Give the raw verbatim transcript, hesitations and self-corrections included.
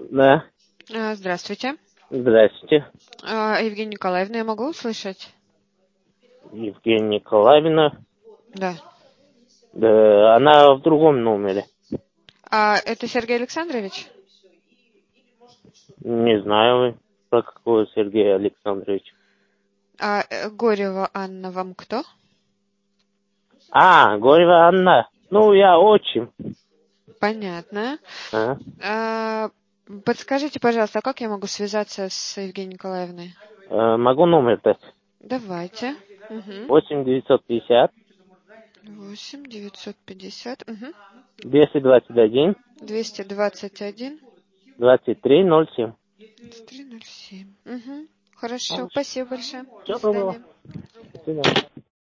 Да, А, Здравствуйте. здравствуйте. А, Евгения Николаевна, я могу услышать? Евгения Николаевна. Да. Да, она в другом номере. А это Сергей Александрович? Не знаю, вы про какого Сергея Александровича. А э, Горева Анна вам кто? А, Горева Анна. Ну, я отчим. Понятно. Ага. А, Подскажите, пожалуйста, а как я могу связаться с Евгенией Николаевной? Э, могу номер дать. Давайте. Угу. восемь девятьсот пятьдесят восемь девятьсот пятьдесят угу. двести двадцать один двести двадцать один двадцать три ноль семь. три ноль семь. Угу. Хорошо, спасибо большое. До Все было. свидания. До свидания.